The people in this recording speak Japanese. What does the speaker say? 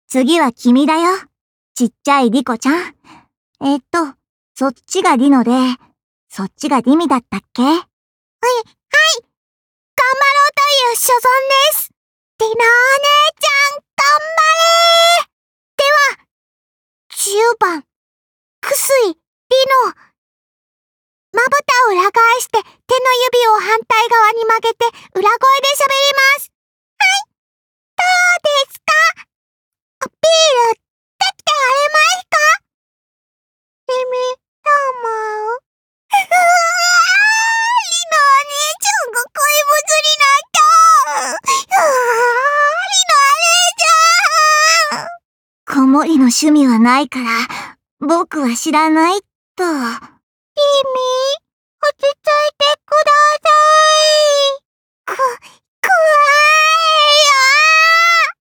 次は君だよ。ちっちゃいリコちゃん。そっちがリノで、そっちがリミだったっけ？はい。頑張ろうという所存です。リノお姉ちゃん、頑張れー。では、10番、クスイ、リノ。まぶたを裏返して手の指を反対側に曲げて裏声で喋ります。はい。どうですか？アピールできてありますか？リミ、どう思う？リノお姉ちゃんが怪物になった。リノお姉ちゃん。子守の趣味はないから僕は知らないっと。